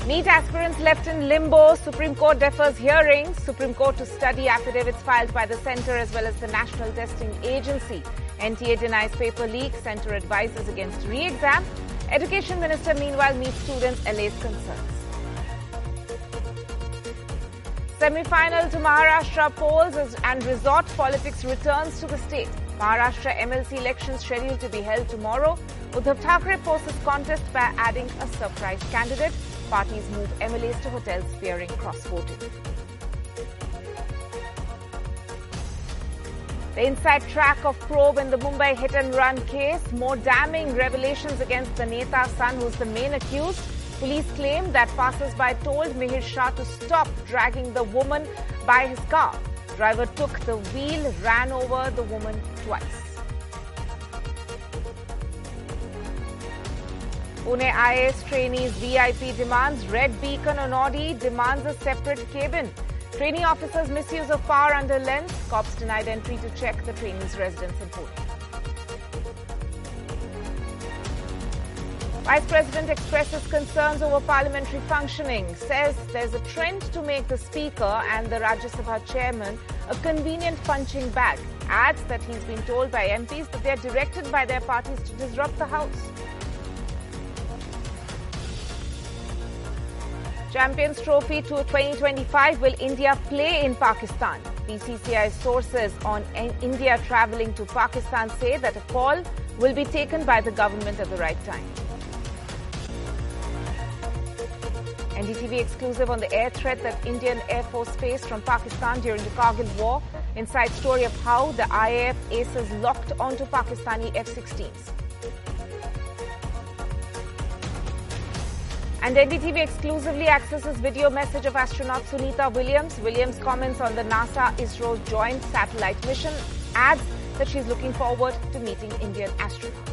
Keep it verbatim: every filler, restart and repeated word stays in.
NEET aspirants left in limbo. Supreme Court defers hearings. Supreme Court to study affidavits filed by the centre as well as the National Testing Agency. N T A denies paper leak. Centre advises against re-exam. Education Minister meanwhile meets students' allays concerns. Semi-final to Maharashtra polls and resort politics returns to the state. Maharashtra M L C elections scheduled to be held tomorrow. Uddhav Thackeray forces contest by adding a surprise candidate. Parties move M L As to hotels fearing cross-voting. The inside track of probe in the Mumbai hit-and-run case. More damning revelations against the Neta's son, who's the main accused. Police claim that passers-by told Mihir Shah to stop dragging the woman by his car. Driver took the wheel, ran over the woman twice. Pune I A S trainees V I P demands red beacon on Audi, demands a separate cabin. Trainee officers' misuse of power under lens. Cops denied entry to check the trainees' residence in Pune. Vice President expresses concerns over parliamentary functioning, says there's a trend to make the Speaker and the Rajya Sabha Chairman a convenient punching bag. Adds that he's been told by M Ps that they're directed by their parties to disrupt the House. Champions Trophy Tour twenty twenty-five, will India play in Pakistan? B C C I sources on India travelling to Pakistan say that a call will be taken by the government at the right time. N D T V exclusive on the air threat that Indian Air Force faced from Pakistan during the Kargil War. Inside story of how the I A F aces locked onto Pakistani F sixteens. And N D T V exclusively accesses video message of astronaut Sunita Williams. Williams comments on the NASA-ISRO joint satellite mission, adds that she's looking forward to meeting Indian astronauts.